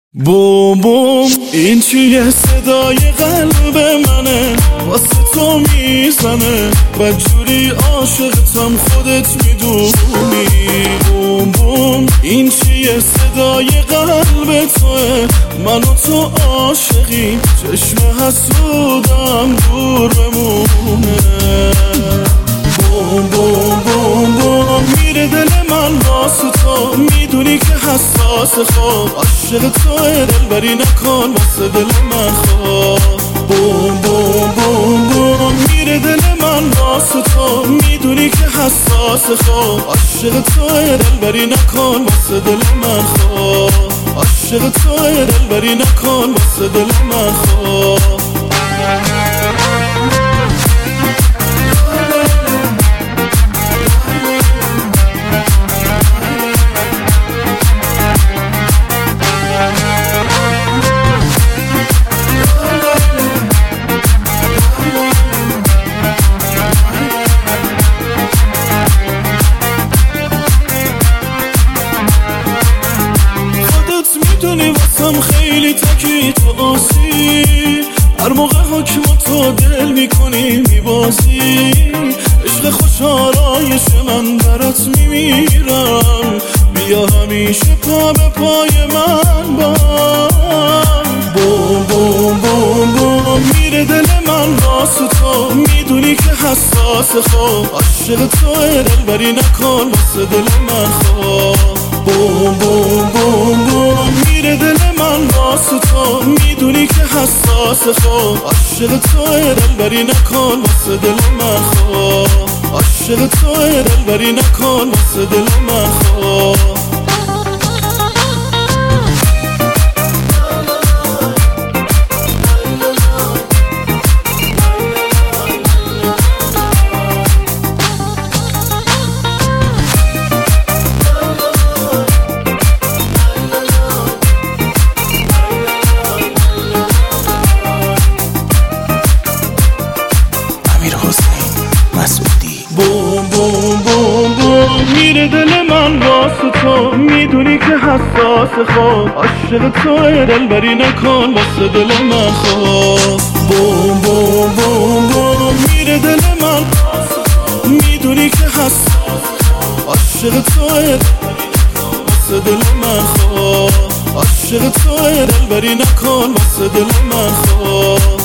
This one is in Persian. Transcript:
بوم بوم این چیه صدای قلب منه واسه تو میزنه بدجوری عاشقتم خودت میدونی بوم بوم این چیه صدای قلب توه من و تو عاشقی چشم حسودم دور بمونه بوم بوم بوم بوم میره دل من واسه تو میدونی که حساس خواب عاشق توه دلبری نکن واسه دل من خواب بوم بوم بوم بوم میره دل من واسه تو میدونی که حساس خواب عاشق توه دلبری نکن واسه دل من خواب عاشق توه دلبری نکن واسه دل من خواب میدونی واسم خیلی تکی تو آسی هر موقع حکم تو دل میکنی میبازی عشق خوشحالایش من برات میمیرم بیا همیشه پا به پای من بوم بوم بوم بوم میره دل من واسه تو میدونی که حساس خواب عاشق توه دلبری نکن واسه دل من خواب بوم بوم بوم بوم میره دل من واسه تو میدونی که حساس خواب عاشق توه دلبری نکن واسه دل من خواب عاشق توه دلبری نکن واسه دل من خواب بوم بوم بوم بوم میره دل من واسه تو میدونی که حساس خواب عاشق توه دلبری نکن واسه دل من خواب بوم بوم بوم بوم میره دل من میدونی که حساس عاشق توه واسه دل من خواب عاشق توه دلبری نکن واسه دل من خواب